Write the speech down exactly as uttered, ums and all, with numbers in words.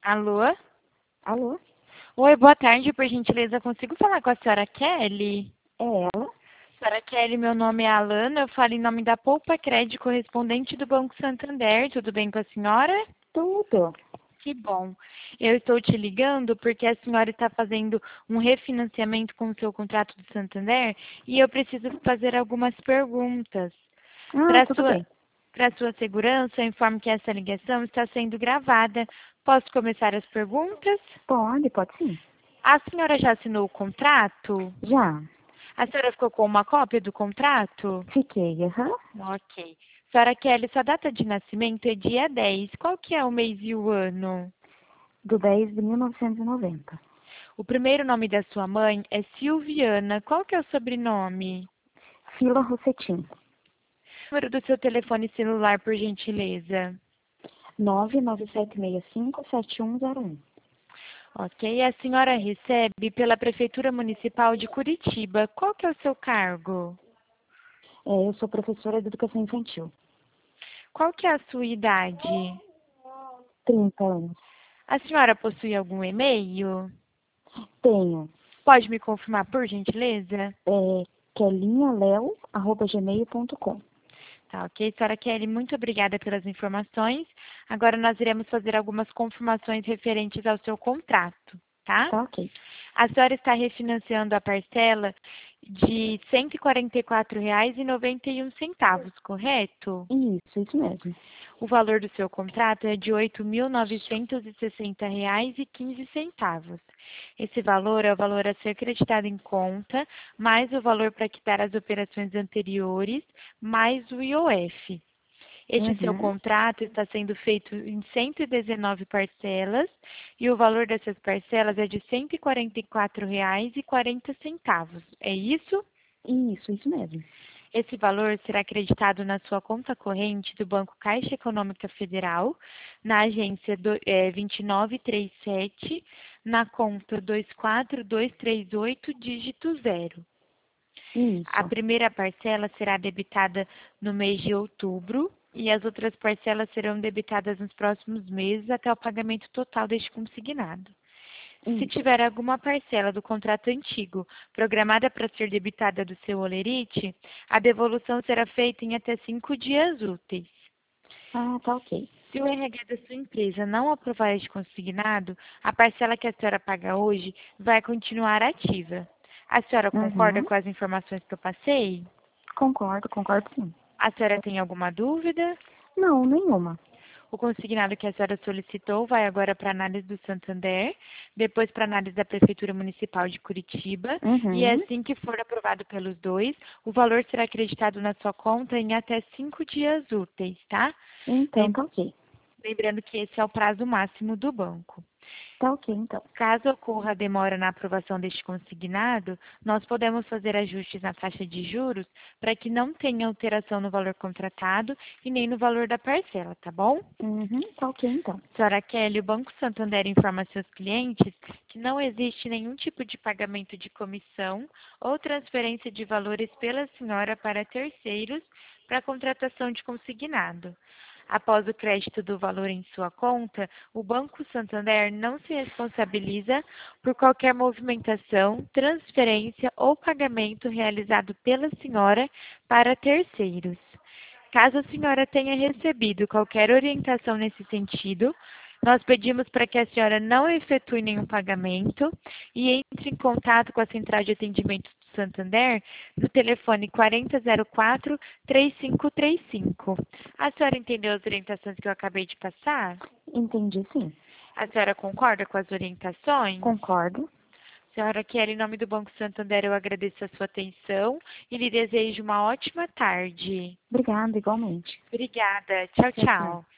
Alô? Alô? Oi, boa tarde, por gentileza, consigo falar com a senhora Kelly? É ela? Senhora Kelly, meu nome é Alana, eu falo em nome da Poupa Crédito, correspondente do Banco Santander, tudo bem com a senhora? Tudo. Que bom. Eu estou te ligando porque a senhora está fazendo um refinanciamento com o seu contrato do Santander e eu preciso fazer algumas perguntas. Ah, Para tudo sua, bem. para sua segurança, eu informo que essa ligação está sendo gravada. Posso começar as perguntas? Pode, pode sim. A senhora já assinou o contrato? Já. A senhora ficou com uma cópia do contrato? Fiquei, aham. Ok. Senhora Kelly, sua data de nascimento é dia dez. Qual que é o mês e o ano? Do dez de mil novecentos e noventa. O primeiro nome da sua mãe é Silviana. Qual que é o sobrenome? Fila Rossetim. Número do seu telefone celular, por gentileza. nove nove sete seis cinco sete um zero um. Ok. A senhora recebe pela Prefeitura Municipal de Curitiba. Qual que é o seu cargo? É, eu sou professora de educação infantil. Qual que é a sua idade? trinta anos. A senhora possui algum e-mail? Tenho. Pode me confirmar, por gentileza? É, kelinhaleo arroba gmail ponto com. Tá, ok. Senhora Kelly, muito obrigada pelas informações. Agora nós iremos fazer algumas confirmações referentes ao seu contrato, tá? Tá ok. A senhora está refinanciando a parcela de cento e quarenta e quatro reais e noventa e um centavos, correto? Isso, isso mesmo. O valor do seu contrato é de oito mil novecentos e sessenta reais e quinze centavos. Esse valor é o valor a ser creditado em conta, mais o valor para quitar as operações anteriores, mais o I O F. Este seu Uhum. contrato está sendo feito em cento e dezenove parcelas e o valor dessas parcelas é de cento e quarenta e quatro reais e quarenta centavos. É isso? Isso, isso mesmo. Esse valor será acreditado na sua conta corrente do Banco Caixa Econômica Federal, na agência do, é, dois nove três sete, na conta dois quatro dois três oito, dígito zero. A Isso. primeira parcela será debitada no mês de outubro e as outras parcelas serão debitadas nos próximos meses até o pagamento total deste consignado. Se Isso. tiver alguma parcela do contrato antigo programada para ser debitada do seu holerite, a devolução será feita em até cinco dias úteis. Ah, tá ok. Se o R H da sua empresa não aprovar este consignado, a parcela que a senhora paga hoje vai continuar ativa. A senhora concorda Uhum. com as informações que eu passei? Concordo, concordo sim. A senhora tem alguma dúvida? Não, nenhuma. O consignado que a senhora solicitou vai agora para análise do Santander, depois para análise da Prefeitura Municipal de Curitiba, e Uhum. assim que for aprovado pelos dois, o valor será acreditado na sua conta em até cinco dias úteis, tá? Então, Lem- tá ok. Lembrando que esse é o prazo máximo do banco. Tá ok, então. Caso ocorra demora na aprovação deste consignado, nós podemos fazer ajustes na taxa de juros para que não tenha alteração no valor contratado e nem no valor da parcela, tá bom? Uhum, tá ok, então. Senhora Kelly, o Banco Santander informa a seus clientes que não existe nenhum tipo de pagamento de comissão ou transferência de valores pela senhora para terceiros para a contratação de consignado. Após o crédito do valor em sua conta, o Banco Santander não se responsabiliza por qualquer movimentação, transferência ou pagamento realizado pela senhora para terceiros. Caso a senhora tenha recebido qualquer orientação nesse sentido, nós pedimos para que a senhora não efetue nenhum pagamento e entre em contato com a Central de Atendimento do Santander no telefone quarenta zero quatro, três cinco três cinco. A senhora entendeu as orientações que eu acabei de passar? Entendi, sim. A senhora concorda com as orientações? Concordo. Senhora Kelly, em nome do Banco Santander, eu agradeço a sua atenção e lhe desejo uma ótima tarde. Obrigada, igualmente. Obrigada. Tchau, Tchau, tchau. tchau.